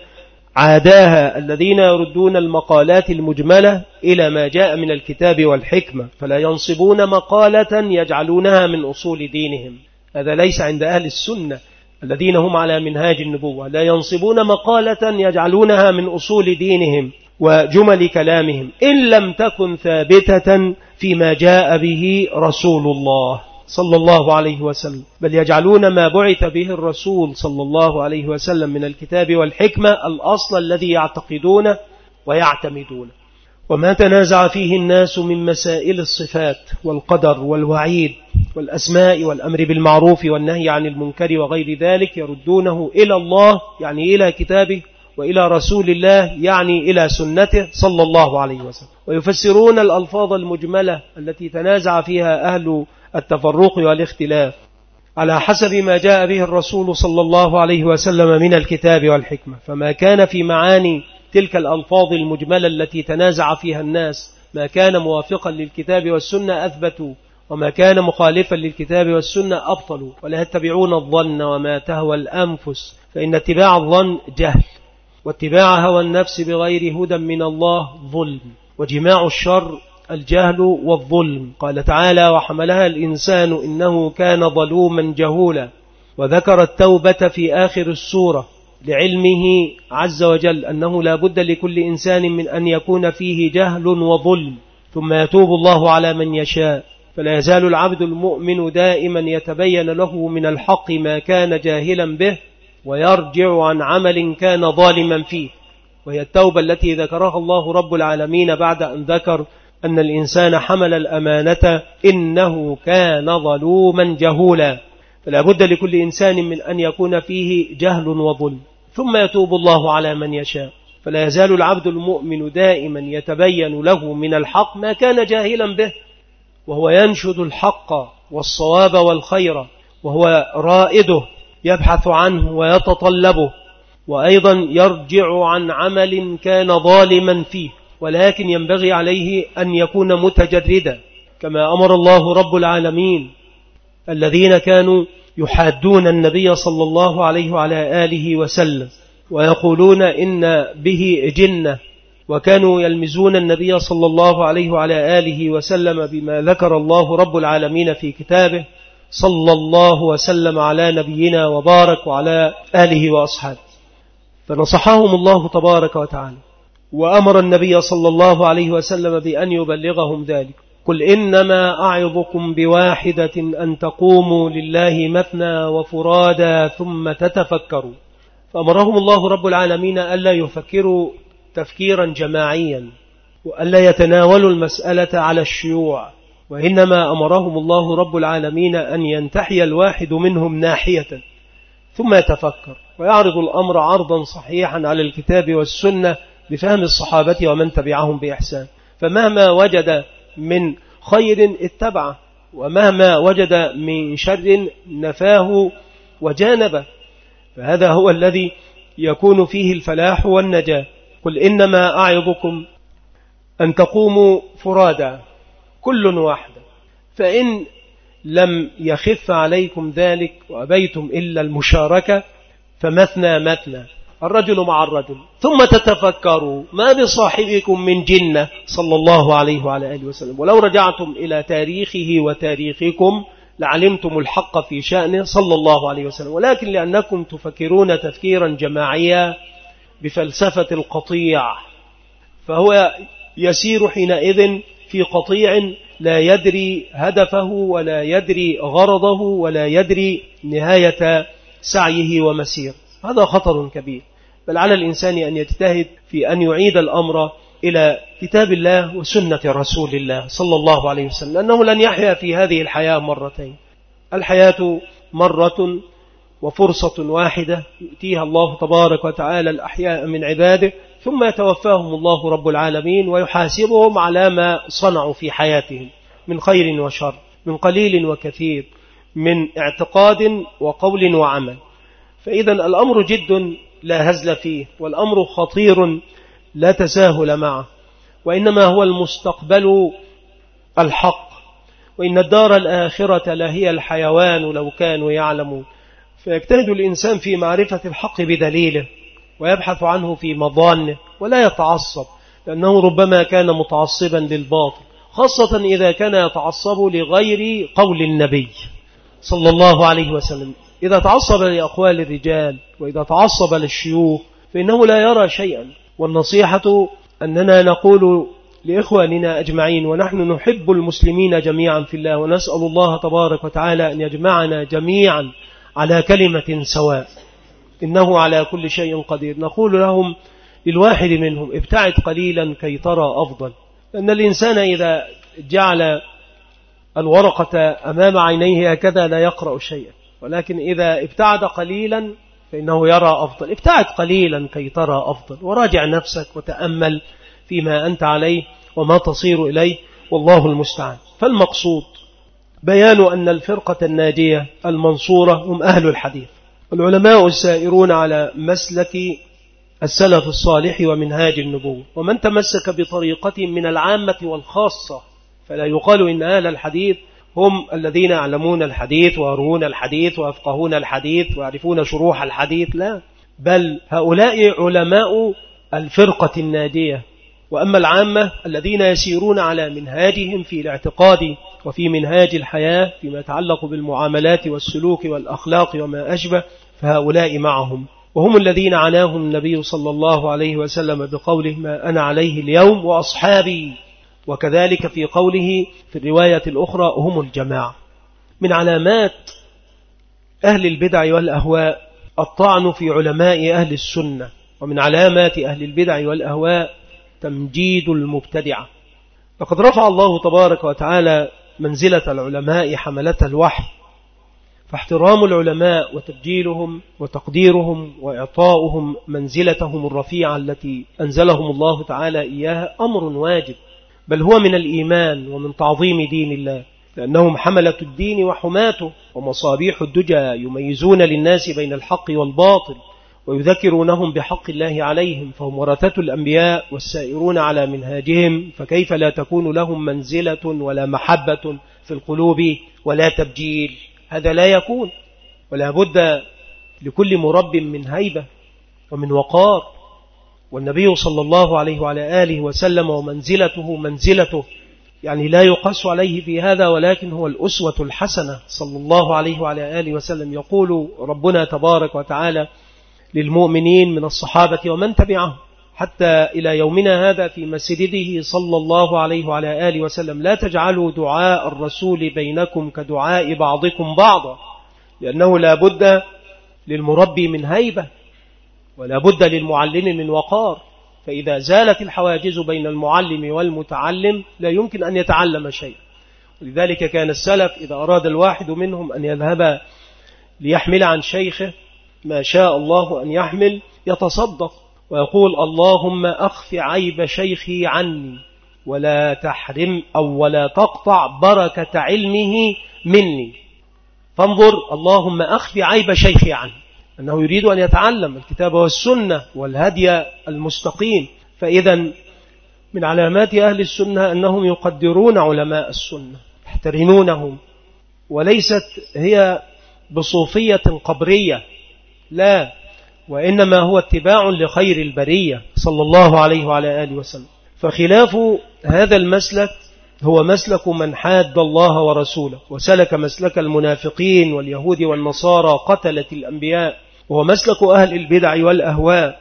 عاداها، الذين يردون المقالات المجملة إلى ما جاء من الكتاب والحكمة، فلا ينصبون مقالة يجعلونها من أصول دينهم. هذا ليس عند أهل السنة الذين هم على منهاج النبوة، لا ينصبون مقالة يجعلونها من أصول دينهم وجمل كلامهم إن لم تكن ثابتة فيما جاء به رسول الله صلى الله عليه وسلم، بل يجعلون ما بعث به الرسول صلى الله عليه وسلم من الكتاب والحكمة الأصل الذي يعتقدونه ويعتمدونه. وما تنازع فيه الناس من مسائل الصفات والقدر والوعيد والأسماء والأمر بالمعروف والنهي عن المنكر وغير ذلك يردونه إلى الله، يعني إلى كتابه، وإلى رسول الله، يعني إلى سنته صلى الله عليه وسلم، ويفسرون الألفاظ المجملة التي تنازع فيها أهل التفرق والاختلاف على حسب ما جاء به الرسول صلى الله عليه وسلم من الكتاب والحكمة. فما كان في معاني تلك الألفاظ المجملة التي تنازع فيها الناس ما كان موافقا للكتاب والسنة أثبتوا، وما كان مخالفا للكتاب والسنة أبطلوا. ولا يتبعون الظن وما تهوى الأنفس، فإن اتباع الظن جهل، واتباع هوى النفس بغير هدى من الله ظلم، وجماع الشر الجهل والظلم. قال تعالى: وحملها الإنسان إنه كان ظلوما جهولا. وذكر التوبة في آخر السورة لعلمه عز وجل أنه لا بد لكل إنسان من أن يكون فيه جهل وظلم، ثم يتوب الله على من يشاء. فلا يزال العبد المؤمن دائما يتبين له من الحق ما كان جاهلا به، ويرجع عن عمل كان ظالما فيه، وهي التوبة التي ذكرها الله رب العالمين بعد أن ذكر أن الإنسان حمل الأمانة إنه كان ظلوما جهولا. فلا بد لكل إنسان من أن يكون فيه جهل وظلم، ثم يتوب الله على من يشاء. فلا يزال العبد المؤمن دائما يتبين له من الحق ما كان جاهلا به، وهو ينشد الحق والصواب والخير، وهو رائده يبحث عنه ويتطلبه، وأيضا يرجع عن عمل كان ظالما فيه، ولكن ينبغي عليه أن يكون متجردا، كما أمر الله رب العالمين الذين كانوا يحادون النبي صلى الله عليه وعلى آله وسلم ويقولون إن به جنة، وكانوا يلمزون النبي صلى الله عليه وعلى آله وسلم بما ذكر الله رب العالمين في كتابه صلى الله وسلم على نبينا وبارك وعلى آله وأصحابه. فنصحهم الله تبارك وتعالى، وأمر النبي صلى الله عليه وسلم بأن يبلغهم ذلك: قل إنما أعظكم بواحدة أن تقوموا لله مثنى وفرادا ثم تتفكروا. فأمرهم الله رب العالمين ألا يفكروا تفكيرا جماعيا، وألا يتناولوا المسألة على الشيوع، وإنما أمرهم الله رب العالمين أن ينتحي الواحد منهم ناحية ثم يتفكر ويعرض الأمر عرضا صحيحا على الكتاب والسنة بفهم الصحابة ومن تبعهم بإحسان، فمهما وجد من خير اتبعه، ومهما وجد من شر نفاه وجانبه، فهذا هو الذي يكون فيه الفلاح والنجاة. قل إنما أعظكم أن تقوموا فرادا كل واحد، فإن لم يخف عليكم ذلك وأبيتم إلا المشاركة فمثنى مثنى، الرجل مع الرجل، ثم تتفكروا ما بصاحبكم من جنة صلى الله عليه وعلى آله وسلم، ولو رجعتم إلى تاريخه وتاريخكم لعلمتم الحق في شأنه صلى الله عليه وسلم، ولكن لأنكم تفكرون تفكيرا جماعيا بفلسفة القطيع، فهو يسير حينئذ في قطيع لا يدري هدفه ولا يدري غرضه ولا يدري نهاية سعيه ومسير. هذا خطر كبير، بل على الإنسان أن يجتهد في أن يعيد الأمر إلى كتاب الله وسنة رسول الله صلى الله عليه وسلم، لأنه لن يحيا في هذه الحياة مرتين، الحياة مرة وفرصة واحدة يؤتيها الله تبارك وتعالى الأحياء من عباده، ثم يتوفاهم الله رب العالمين ويحاسبهم على ما صنعوا في حياتهم من خير وشر، من قليل وكثير، من اعتقاد وقول وعمل. فإذا الأمر جد لا هزل فيه، والأمر خطير لا تساهل معه، وإنما هو المستقبل الحق، وإن الدار الآخرة لهي الحيوان لو كانوا يعلمون. فيجتهد الإنسان في معرفة الحق بدليله ويبحث عنه في مظانه ولا يتعصب، لأنه ربما كان متعصبا للباطل، خاصة إذا كان يتعصب لغير قول النبي صلى الله عليه وسلم. إذا تعصب لأقوال الرجال وإذا تعصب للشيوخ فإنه لا يرى شيئا. والنصيحة أننا نقول لإخواننا أجمعين، ونحن نحب المسلمين جميعا في الله، ونسأل الله تبارك وتعالى أن يجمعنا جميعا على كلمة سواء، إنه على كل شيء قدير. نقول لهم للواحد منهم ابتعد قليلا كي ترى أفضل، لأن الإنسان إذا جعل الورقة أمام عينيه هكذا لا يقرأ شيئا، ولكن إذا ابتعد قليلا فإنه يرى أفضل. ابتعد قليلا كي ترى أفضل، وراجع نفسك وتأمل فيما أنت عليه وما تصير إليه، والله المستعان. فالمقصود بيان أن الفرقة الناجية المنصورة هم أهل الحديث، العلماء السائرون على مسلك السلف الصالح ومنهاج النبوة، ومن تمسك بطريقة من العامة والخاصة. فلا يقال إن أهل الحديث هم الذين يعلمون الحديث ويروون الحديث ويفقهون الحديث ويعرفون شروح الحديث، لا، بل هؤلاء علماء الفرقة الناجية. وأما العامة الذين يسيرون على منهاجهم في الاعتقاد وفي منهاج الحياة فيما يتعلق بالمعاملات والسلوك والأخلاق وما أشبه، فهؤلاء معهم، وهم الذين عناهم النبي صلى الله عليه وسلم بقوله ما أنا عليه اليوم وأصحابي، وكذلك في قوله في الرواية الأخرى هم الجماعة. من علامات أهل البدع والأهواء الطعن في علماء أهل السنة، ومن علامات أهل البدع والأهواء تمجيد المبتدعة. لقد رفع الله تبارك وتعالى منزلة العلماء حملة الوحي، فاحترام العلماء وتبجيلهم وتقديرهم وإعطاؤهم منزلتهم الرفيعة التي أنزلهم الله تعالى إياها أمر واجب، بل هو من الإيمان ومن تعظيم دين الله، لأنهم حملة الدين وحماته ومصابيح الدجى، يميزون للناس بين الحق والباطل ويذكرونهم بحق الله عليهم، فهم ورثة الأنبياء والسائرون على منهاجهم، فكيف لا تكون لهم منزلة ولا محبة في القلوب ولا تبجيل؟ هذا لا يكون، ولا بد لكل مرب من هيبة ومن وقار. والنبي صلى الله عليه وعلى آله وسلم ومنزلته منزلته، يعني لا يقاس عليه في هذا، ولكن هو الأسوة الحسنة صلى الله عليه وعلى آله وسلم. يقول ربنا تبارك وتعالى للمؤمنين من الصحابة ومن تبعهم حتى إلى يومنا هذا في مسجده صلى الله عليه وعلى آله وسلم: لا تجعلوا دعاء الرسول بينكم كدعاء بعضكم بعضا، لأنه لا بد للمربي من هيبة ولا بد للمعلم من وقار، فإذا زالت الحواجز بين المعلم والمتعلم لا يمكن أن يتعلم شيء. ولذلك كان السلف إذا أراد الواحد منهم أن يذهب ليحمل عن شيخه ما شاء الله أن يحمل يتصدق، ويقول اللهم أخف عيب شيخي عني ولا تحرم أو ولا تقطع بركة علمه مني. فانظر، اللهم أخف عيب شيخي عني، أنه يريد أن يتعلم الكتاب والسنة والهدي المستقيم. فإذا من علامات أهل السنة أنهم يقدرون علماء السنة، يحترمونهم، وليست هي بصوفية قبرية، لا، وإنما هو اتباع لخير البرية صلى الله عليه وعلى آله وسلم. فخلاف هذا المسلك هو مسلك من حاد الله ورسوله وسلك مسلك المنافقين واليهود والنصارى قتلة الأنبياء، وهو مسلك أهل البدع والأهواء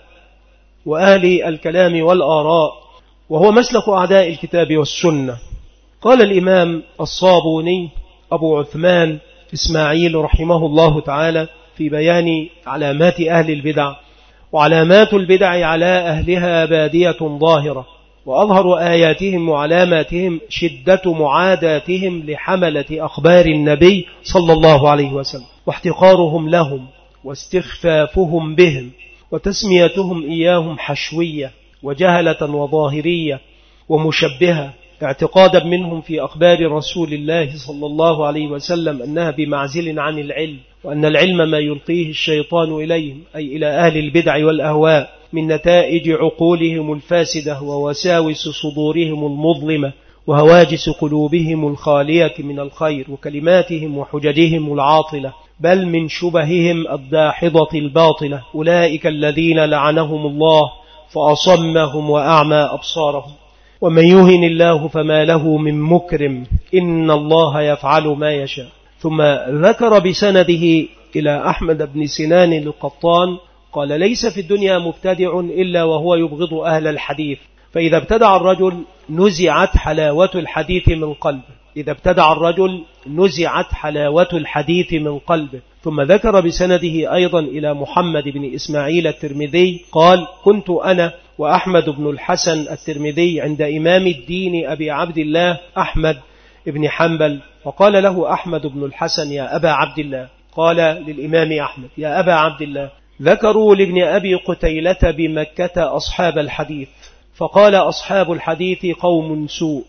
وأهل الكلام والآراء، وهو مسلك أعداء الكتاب والسنة. قال الإمام الصابوني أبو عثمان إسماعيل رحمه الله تعالى في بيان علامات أهل البدع: وعلامات البدع على أهلها بادية ظاهرة، وأظهر آياتهم وعلاماتهم شدة معاداتهم لحملة أخبار النبي صلى الله عليه وسلم، واحتقارهم لهم واستخفافهم بهم، وتسميتهم إياهم حشوية وجهلة وظاهرية ومشبهة، اعتقادا منهم في أخبار رسول الله صلى الله عليه وسلم أنها بمعزل عن العلم، وأن العلم ما يلقيه الشيطان إليهم، أي إلى أهل البدع والأهواء، من نتائج عقولهم الفاسدة ووساوس صدورهم المظلمة وهواجس قلوبهم الخالية من الخير وكلماتهم وحججهم العاطلة، بل من شبههم الداحضة الباطلة. أولئك الذين لعنهم الله فأصمهم وأعمى أبصارهم، ومن يهن الله فما له من مكرم، إن الله يفعل ما يشاء. ثم ذكر بسنده إلى أحمد بن سنان القطان قال: ليس في الدنيا مبتدع إلا وهو يبغض أهل الحديث، فإذا ابتدع الرجل نزعت حلاوة الحديث من قلبه، إذا ابتدع الرجل نزعت حلاوة الحديث من قلبه. ثم ذكر بسنده أيضا إلى محمد بن إسماعيل الترمذي قال: كنت أنا وأحمد بن الحسن الترمذي عند إمام الدين أبي عبد الله أحمد بن حنبل، فقال له أحمد بن الحسن: يا أبا عبد الله. قال للإمام أحمد: يا أبا عبد الله، ذكروا لابن أبي قتيلة بمكة أصحاب الحديث، فقال: أصحاب الحديث قوم سوء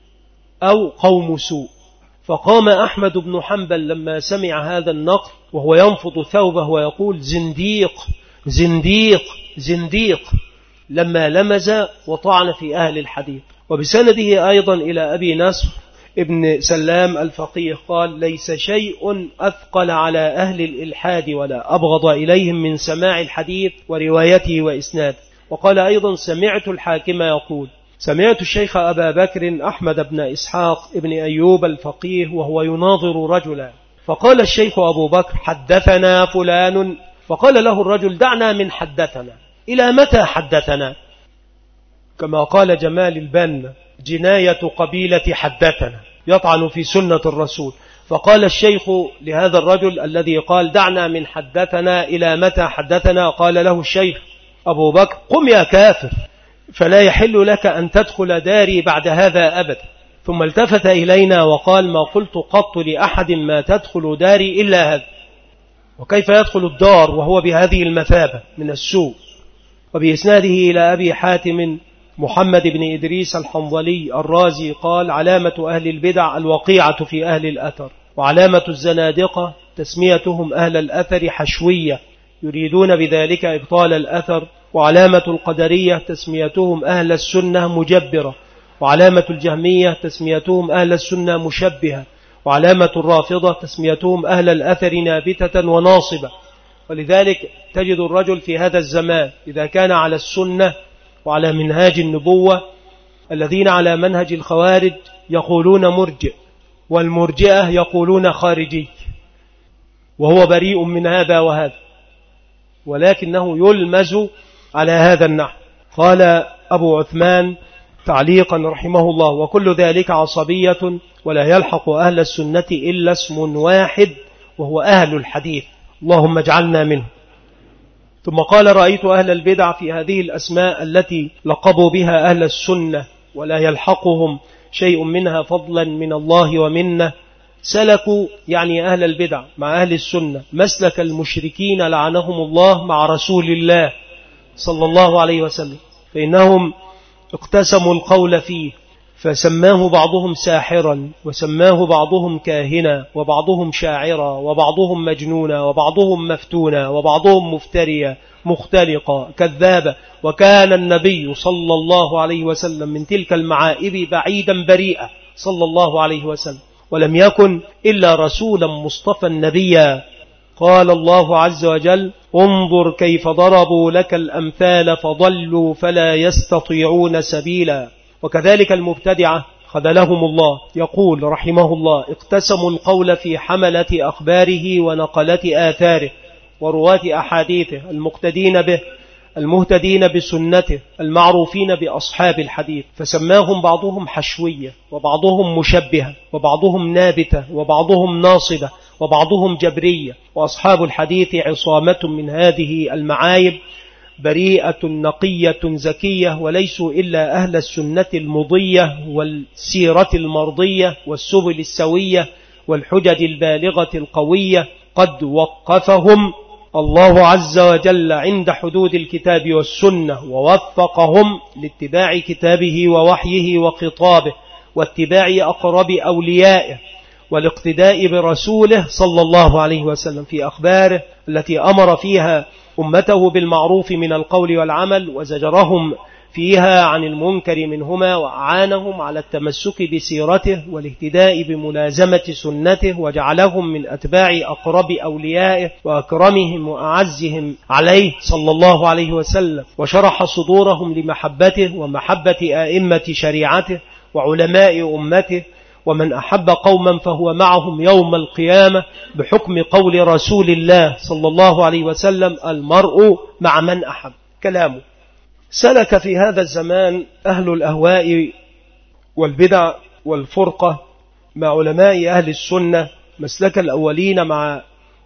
أو قوم سوء. فقام أحمد بن حنبل لما سمع هذا النقل وهو ينفض ثوبه ويقول: زنديق زنديق زنديق، لما لمز وطعن في أهل الحديث. وبسنده أيضا إلى أبي نصر ابن سلام الفقيه قال: ليس شيء أثقل على أهل الإلحاد ولا أبغض إليهم من سماع الحديث وروايته وإسناده. وقال أيضا: سمعت الحاكم يقول: سمعت الشيخ أبا بكر أحمد بن إسحاق ابن أيوب الفقيه وهو يناظر رجلا، فقال الشيخ أبو بكر: حدثنا فلان. فقال له الرجل: دعنا من حدثنا، إلى متى حدثنا؟ كما قال جمال البنا: جناية قبيلة حدثنا، يطعن في سنة الرسول. فقال الشيخ لهذا الرجل الذي قال: دعنا من حدثنا، إلى متى حدثنا؟ قال له الشيخ أبو بكر: قم يا كافر، فلا يحل لك أن تدخل داري بعد هذا أبدا. ثم التفت إلينا وقال: ما قلت قط لأحد ما تدخل داري إلا هذا. وكيف يدخل الدار وهو بهذه المثابة من السوء؟ وبإسناده إلى أبي حاتم محمد بن إدريس الحنظلي الرازي قال: علامة أهل البدع الوقيعة في أهل الأثر، وعلامة الزنادقة تسميتهم أهل الأثر حشوية، يريدون بذلك إبطال الأثر. وعلامة القدرية تسميتهم أهل السنة مجبرة، وعلامة الجهمية تسميتهم أهل السنة مشبهة، وعلامة الرافضة تسميتهم أهل الأثر نابتة وناصبة. ولذلك تجد الرجل في هذا الزمان إذا كان على السنة وعلى منهاج النبوة، الذين على منهج الخوارج يقولون مرجئ، والمرجئة يقولون خارجي، وهو بريء من هذا وهذا، ولكنه يلمز على هذا النحو. قال أبو عثمان تعليقا رحمه الله: وكل ذلك عصبية، ولا يلحق أهل السنة إلا اسم واحد وهو أهل الحديث، اللهم اجعلنا منه. ثم قال: رأيت أهل البدع في هذه الأسماء التي لقبوا بها أهل السنة ولا يلحقهم شيء منها فضلا من الله ومنه، سلكوا، يعني أهل البدع، مع أهل السنة مسلك المشركين لعنهم الله مع رسول الله صلى الله عليه وسلم، فإنهم اقتسموا القول فيه، فسماه بعضهم ساحرا، وسماه بعضهم كاهنا، وبعضهم شاعرا، وبعضهم مجنونا، وبعضهم مفتونا، وبعضهم مفتريا مختلقا كذابا. وكان النبي صلى الله عليه وسلم من تلك المعائب بعيدا بريئا صلى الله عليه وسلم، ولم يكن إلا رسولا مصطفى نبيا. قال الله عز وجل: انظر كيف ضربوا لك الأمثال فضلوا فلا يستطيعون سبيلا. وكذلك المبتدعة خذلهم الله، يقول رحمه الله: اقتسموا القول في حملة أخباره ونقلة آثاره ورواة أحاديثه المقتدين به المهتدين بسنته المعروفين بأصحاب الحديث، فسماهم بعضهم حشوية، وبعضهم مشبهة، وبعضهم نابتة، وبعضهم ناصبة، وبعضهم جبرية. وأصحاب الحديث عصامة من هذه المعايب، بريئة نقية زكية، وليسوا إلا أهل السنة المضية والسيرة المرضية والسبل السوية والحجج البالغة القوية. قد وقفهم الله عز وجل عند حدود الكتاب والسنة، ووفقهم لاتباع كتابه ووحيه وخطابه، واتباع أقرب أوليائه، والاقتداء برسوله صلى الله عليه وسلم في أخباره التي أمر فيها أمته بالمعروف من القول والعمل، وزجرهم فيها عن المنكر منهما، وأعانهم على التمسك بسيرته والاهتداء بملازمة سنته، وجعلهم من أتباع أقرب أوليائه وأكرمهم وأعزهم عليه صلى الله عليه وسلم، وشرح صدورهم لمحبته ومحبة آئمة شريعته وعلماء أمته. ومن أحب قوما فهو معهم يوم القيامة، بحكم قول رسول الله صلى الله عليه وسلم: المرء مع من أحب. كلامه. سلك في هذا الزمان أهل الأهواء والبدع والفرقة مع علماء أهل السنة مسلك الأولين مع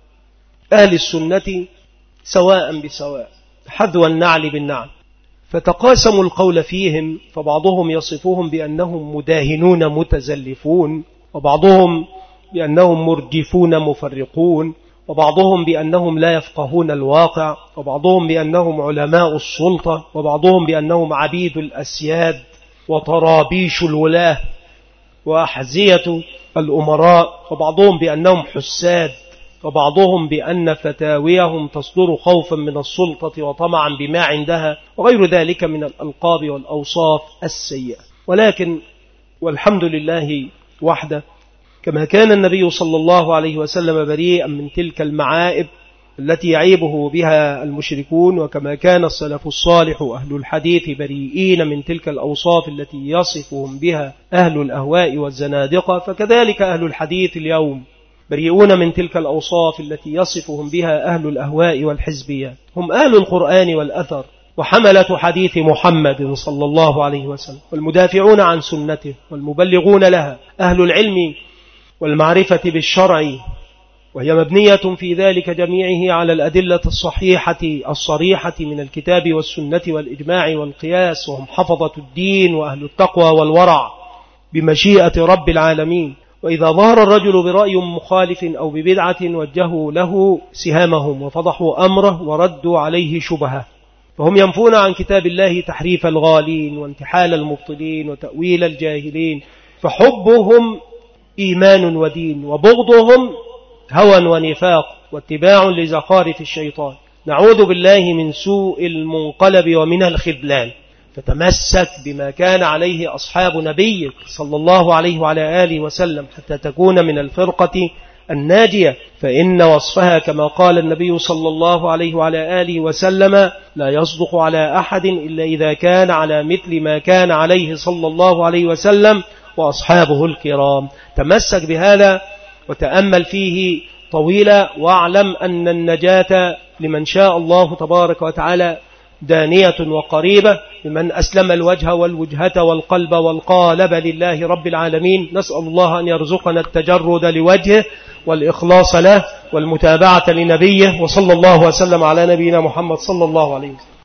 أهل السنة سواء بسواء، حذو النعل بالنعل، فتقاسموا القول فيهم، فبعضهم يصفهم بأنهم مداهنون متزلفون، وبعضهم بأنهم مرجفون مفرقون، وبعضهم بأنهم لا يفقهون الواقع، وبعضهم بأنهم علماء السلطة، وبعضهم بأنهم عبيد الأسياد وطرابيش الولاة وأحزية الأمراء، وبعضهم بأنهم حساد، وبعضهم بأن فتاويهم تصدر خوفا من السلطة وطمعا بما عندها، وغير ذلك من الألقاب والأوصاف السيئة. ولكن والحمد لله وحده، كما كان النبي صلى الله عليه وسلم بريئا من تلك المعائب التي يعيبه بها المشركون، وكما كان السلف الصالح أهل الحديث بريئين من تلك الأوصاف التي يصفهم بها أهل الأهواء والزنادقة، فكذلك أهل الحديث اليوم بريئون من تلك الأوصاف التي يصفهم بها أهل الأهواء والحزبيات. هم أهل القرآن والأثر، وحملة حديث محمد صلى الله عليه وسلم، والمدافعون عن سنته والمبلغون لها، أهل العلم والمعرفة بالشرع، وهي مبنية في ذلك جميعه على الأدلة الصحيحة الصريحة من الكتاب والسنة والإجماع والقياس، وهم حفظة الدين وأهل التقوى والورع بمشيئة رب العالمين. وإذا ظهر الرجل برأي مخالف أو ببدعة وجهوا له سهامهم وفضحوا أمره وردوا عليه شبهه، فهم ينفون عن كتاب الله تحريف الغالين وانتحال المبطلين وتأويل الجاهلين، فحبهم إيمان ودين، وبغضهم هوى ونفاق واتباع لزخارف الشيطان. نعوذ بالله من سوء المنقلب ومن الخذلان. فتمسك بما كان عليه أصحاب نبيك صلى الله عليه وعلى آله وسلم حتى تكون من الفرقة الناجية، فإن وصفها كما قال النبي صلى الله عليه وعلى آله وسلم: لا يصدق على أحد إلا إذا كان على مثل ما كان عليه صلى الله عليه وسلم وأصحابه الكرام. تمسك بهذا وتأمل فيه طويلا، واعلم أن النجاة لمن شاء الله تبارك وتعالى دانية وقريبة، لمن أسلم الوجه والوجهة والقلب والقالب لله رب العالمين. نسأل الله أن يرزقنا التجرد لوجهه والإخلاص له والمتابعة لنبيه، وصلى الله وسلم على نبينا محمد صلى الله عليه وسلم.